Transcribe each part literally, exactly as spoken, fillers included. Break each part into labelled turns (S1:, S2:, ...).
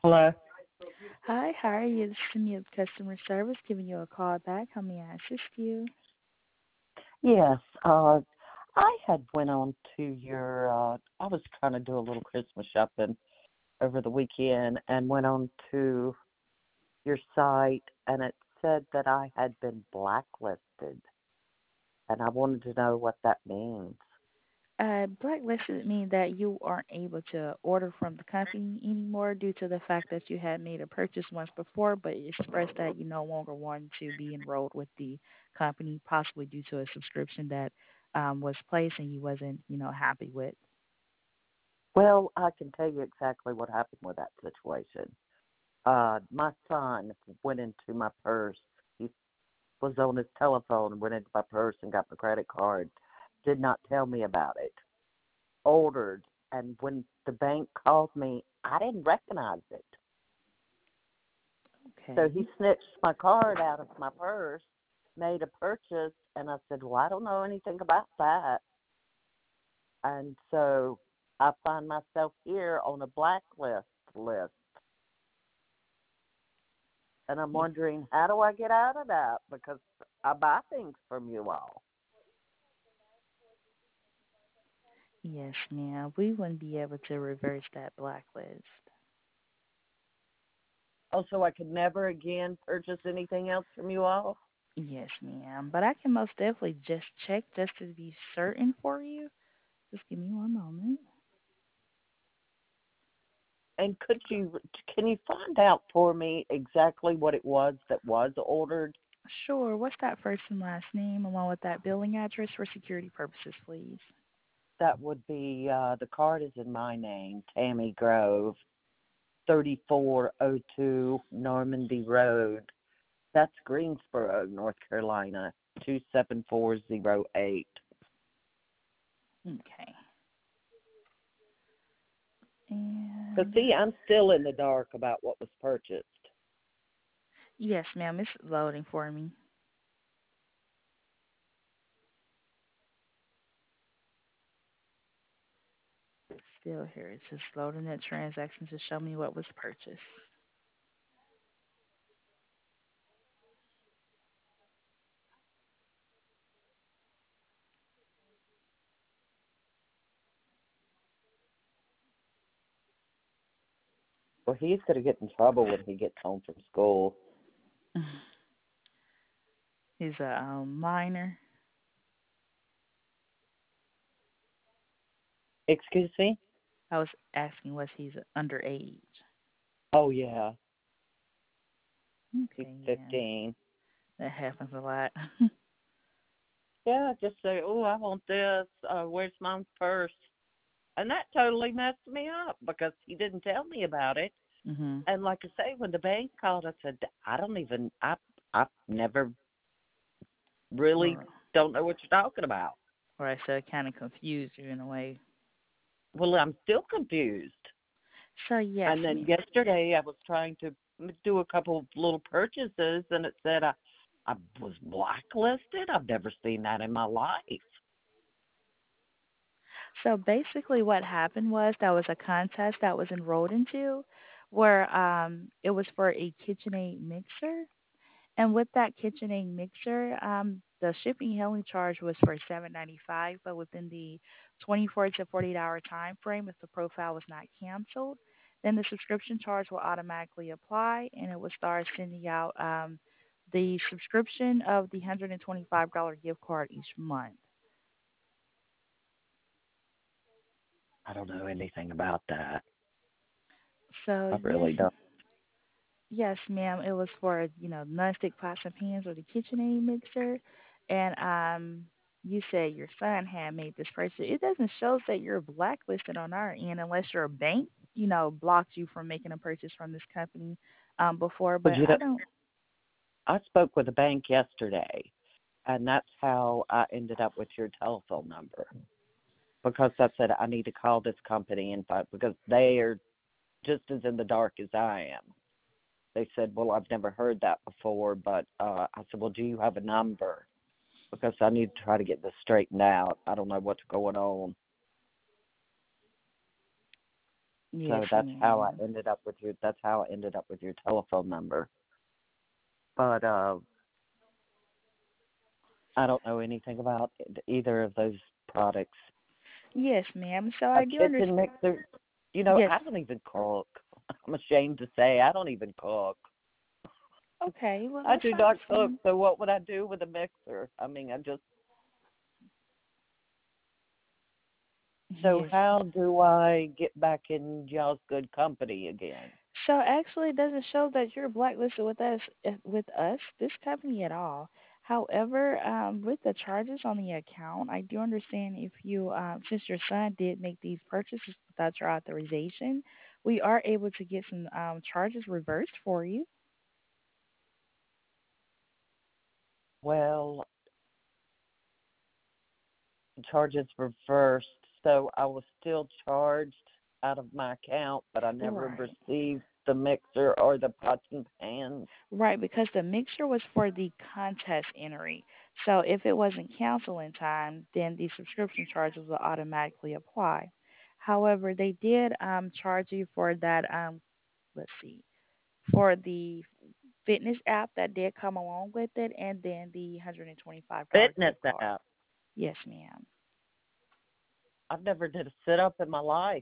S1: Hello.
S2: Hi, how are you? This is Senior Customer Service giving you a call back. How may I assist you?
S1: Yes, uh, I had went on to your. Uh, I was trying to do a little Christmas shopping over the weekend, and went on to your site, and it said that I had been blacklisted, and I wanted to know what that means.
S2: Uh, blacklisted mean that you aren't able to order from the company anymore due to the fact that you had made a purchase once before, but it expressed that you no longer want to be enrolled with the company, possibly due to a subscription that um, was placed and you wasn't, you know, happy with.
S1: Well, I can tell you exactly what happened with that situation. Uh, my son went into my purse. He was on his telephone and went into my purse and got my credit card. Did not tell me about it. Ordered, and when the bank called me, I didn't recognize it. So
S2: Okay.
S1: he snitched my card out of my purse, made a purchase, and I said, well, I don't know anything about that. And so I find myself here on a blacklist list. And I'm
S2: Y-
S1: wondering, how do I get out of that? Because I buy things from you all.
S2: yes, ma'am. We wouldn't be able to reverse that blacklist.
S1: Also, I could never again purchase anything else from you all.
S2: Yes, ma'am. But I can most definitely just check just to be certain for you. Just give me one moment.
S1: And could you, can you find out for me exactly what it was that was ordered?
S2: Sure. What's that first and last name along with that billing address for security purposes, please?
S1: That would be, uh, the card is in my name, Tammy Grove, thirty-four oh two Normandy Road. That's Greensboro, North Carolina, two seven four zero eight.
S2: Okay.
S1: So
S2: And
S1: see, I'm still in the dark about what was purchased.
S2: yes, ma'am. It's loading for me. Still here. It's just loading that transaction to show me what was purchased.
S1: Well, he's going to get in trouble when he gets home from school.
S2: He's a um, minor.
S1: Excuse me?
S2: I was asking was he's underage.
S1: Oh, yeah. He's
S2: Okay, yeah.
S1: fifteen.
S2: That happens a lot.
S1: Yeah, just say, oh, I want this. Uh, where's my purse? And that totally messed me up because he didn't tell me about it.
S2: mhm.
S1: And like I say, when the bank called, I said, I don't even, I, I never really
S2: Or
S1: don't know what you're talking about.
S2: or I said kind of confused you in a way.
S1: Well, I'm still confused.
S2: So yes,
S1: And then
S2: ma'am.
S1: yesterday I was trying to do a couple of little purchases, and it said I, I was blacklisted. I've never seen that in my life.
S2: So basically, what happened was that was a contest that was enrolled into, where um, it was for a KitchenAid mixer, and with that KitchenAid mixer, um, the shipping and handling charge was for seven ninety five, but within the twenty four to forty eight hour time frame, if the profile was not canceled, then the subscription charge will automatically apply, and it will start sending out um, the subscription of the one hundred and twenty five dollar gift card each month.
S1: I don't know anything about that.
S2: So
S1: I
S2: yes,
S1: really don't.
S2: yes, ma'am. It was for, you know, nonstick pots and pans or the KitchenAid mixer. And um you said your son had made this purchase. It doesn't show that you're blacklisted on our end unless your bank, you know, blocked you from making a purchase from this company um before,
S1: But
S2: but
S1: you
S2: I
S1: know,
S2: don't.
S1: I spoke with a bank yesterday, and that's how I ended up with your telephone number. Because I said I need to call this company and find, because they are just as in the dark as I am. They said, well, I've never heard that before, but uh, I said, well, do you have a number? Because I need to try to get this straightened out. I don't know what's going on.
S2: Yes,
S1: So that's how I
S2: ma'am.
S1: ended up with your. That's how I ended up with your telephone number. But uh, I don't know anything about e- either of those products.
S2: Yes, ma'am. So
S1: A
S2: I do understand.
S1: kitchen mixer. You know,
S2: Yes.
S1: I don't even cook. I'm ashamed to say I don't even cook.
S2: Okay. Well,
S1: I
S2: that's
S1: do
S2: not the
S1: not cook.
S2: same.
S1: So what would I do with a mixer? I mean, I just. So
S2: Yes.
S1: how do I get back in y'all's good company again?
S2: So actually, it doesn't show that you're blacklisted with us, eh, with us, this company at all. However, um, with the charges on the account, I do understand if you, um, since your son did make these purchases without your authorization, we are able to get some um, charges reversed for you.
S1: Well, charges reversed, so I was still charged out of my account, but I never
S2: Right.
S1: received the mixer or the pots and pans.
S2: Right, because the mixture was for the contest entry. So if it wasn't canceled in time, then the subscription charges will automatically apply. However, they did um, charge you for that. Um, let's see, for the fitness app that did come along with it, and then the one hundred twenty-five dollars
S1: Fitness
S2: gift card.
S1: app.
S2: Yes, ma'am.
S1: I've never did a sit up in my life.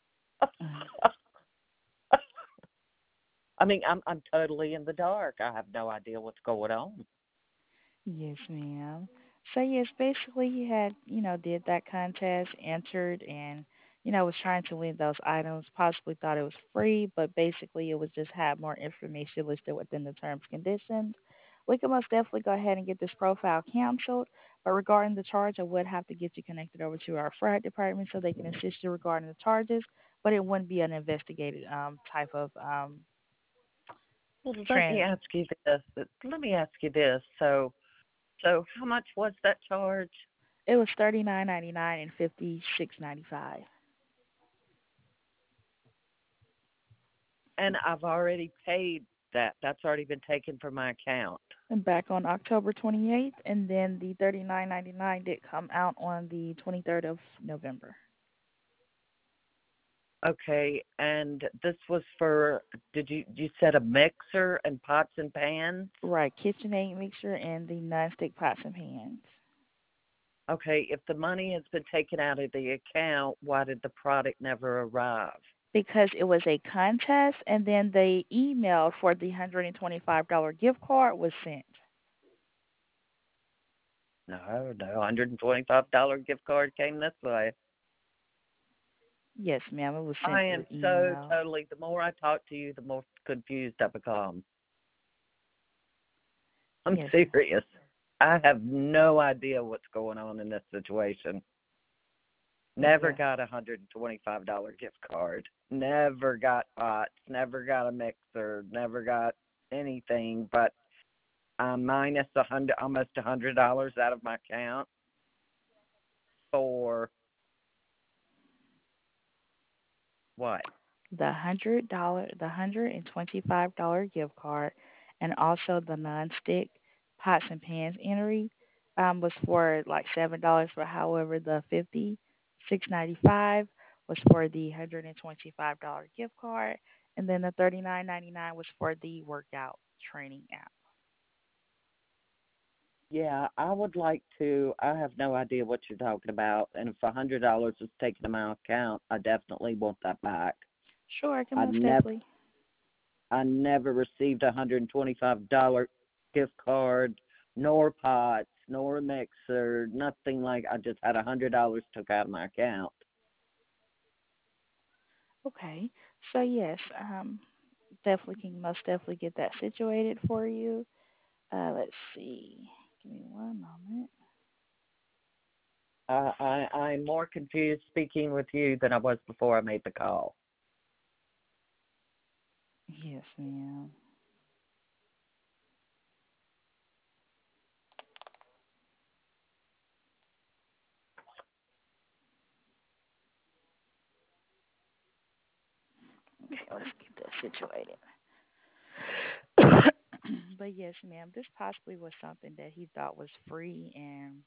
S1: I mean, I'm I'm totally in the dark. I have no idea what's going on.
S2: Yes, ma'am. So yes, basically he had, you know, did that contest, entered, and you know was trying to win those items. Possibly thought it was free, but basically it was just had more information listed within the terms and conditions. We can most definitely go ahead and get this profile canceled. But regarding the charge, I would have to get you connected over to our fraud department so they can assist you regarding the charges. But it wouldn't be an investigated um, type of um,
S1: Well, let me
S2: trend.
S1: ask you this. Let me ask you this. So, so how much was that charge?
S2: It was thirty nine ninety nine and fifty six ninety five.
S1: And I've already paid that. That's already been taken from my account.
S2: And back on October twenty-eighth, and then the thirty-nine ninety-nine did come out on the twenty-third of November.
S1: Okay, and this was for, did you, you said a mixer and pots and pans?
S2: Right, KitchenAid mixer and the nonstick pots and pans.
S1: Okay, if the money has been taken out of the account, why did the product never arrive?
S2: Because it was a contest, and then the email for the one hundred twenty-five dollars gift card was sent.
S1: No, no, one hundred twenty-five dollars gift card came this way.
S2: Yes, ma'am, it was
S1: I
S2: sent through
S1: am so
S2: email.
S1: totally, the more I talk to you, the more confused I become. I'm
S2: Yes,
S1: serious. I have no idea what's going on in this situation. Never
S2: yeah.
S1: got a one hundred twenty-five dollars gift card. Never got pots. Never got a mixer. Never got anything. But I'm minus a hundred, almost a hundred dollars out of my account for what?
S2: The hundred dollar, the hundred and twenty-five dollar gift card, and also the nonstick pots and pans entry um, was for like seven dollars. But however, the fifty six ninety five was for the hundred and twenty-five dollar gift card, and then the thirty nine ninety nine was for the workout training app.
S1: Yeah, I would like to. I have no idea what you're talking about. And if a hundred dollars is taken to my account, I definitely want that back.
S2: Sure, I can
S1: I
S2: most
S1: never,
S2: definitely.
S1: I never received a hundred and twenty-five dollar gift card, nor pots, nor a mixer, nothing like. I just had a hundred dollars took out of my account.
S2: Okay, so yes, um, definitely can most definitely get that situated for you. Uh, let's see. Give me one moment.
S1: I, I, I'm more confused speaking with you than I was before I made the call.
S2: Yes, ma'am. Okay, let's get that situated. But yes, ma'am, this possibly was something that he thought was free and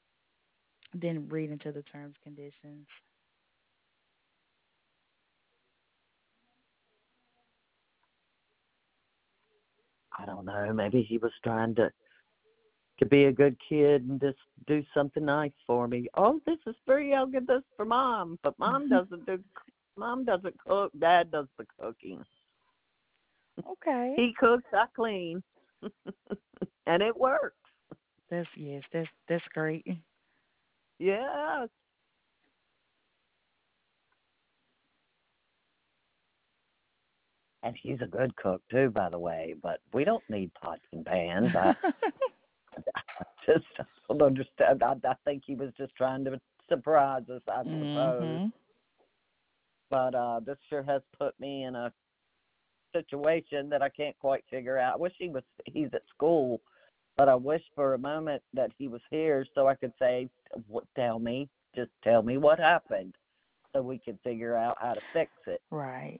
S2: didn't read into the terms and conditions.
S1: I don't know, maybe he was trying to to be a good kid and just do something nice for me. Oh, this is free. I'll get this for mom, but mom doesn't do. Mom doesn't cook. Dad does the cooking.
S2: Okay.
S1: He cooks. I clean, and it works.
S2: That's yes. That's that's great.
S1: Yeah. And he's a good cook too, by the way. But we don't need pots and pans. I, I just don't understand. I, I think he was just trying to surprise us, I suppose.
S2: mhm.
S1: But uh, this sure has put me in a situation that I can't quite figure out. I wish he was. He's at school, but I wish for a moment that he was here so I could say, "What? Tell me, just tell me what happened, so we could figure out how to fix it."
S2: Right.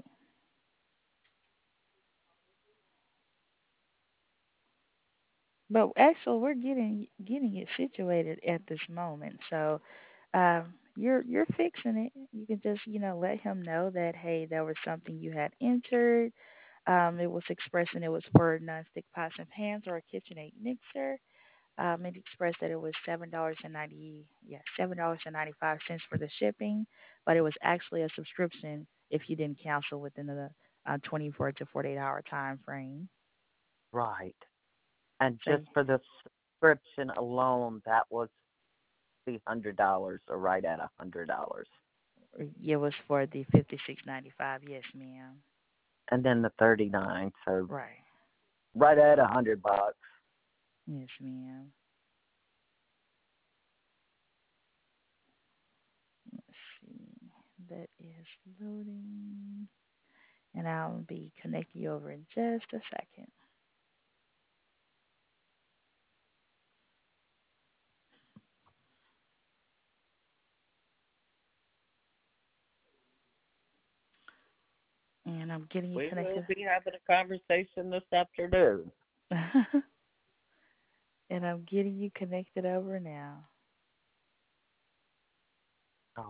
S2: But actually, we're getting getting it situated at this moment. So, um, you're you're fixing it. You can just you know let him know that hey, there was something you had entered. Um, it was expressing it was for nonstick pots and pans or a KitchenAid mixer. Um, it expressed that it was seven dollars and ninety yeah seven dollars and ninety five cents for the shipping, but it was actually a subscription if you didn't cancel within the uh, twenty-four to forty-eight hour time frame.
S1: Right. And
S2: So
S1: just for the subscription alone, that was the hundred dollars, or right at a hundred dollars,
S2: it was for the fifty six ninety five. Yes, ma'am.
S1: and then the thirty nine. So
S2: Right.
S1: right at a hundred bucks.
S2: Yes, ma'am. Let's see. That is loading, and I'll be connecting you over in just a second. And I'm getting you
S1: We will
S2: connected.
S1: be having a conversation this afternoon.
S2: And I'm getting you connected over now.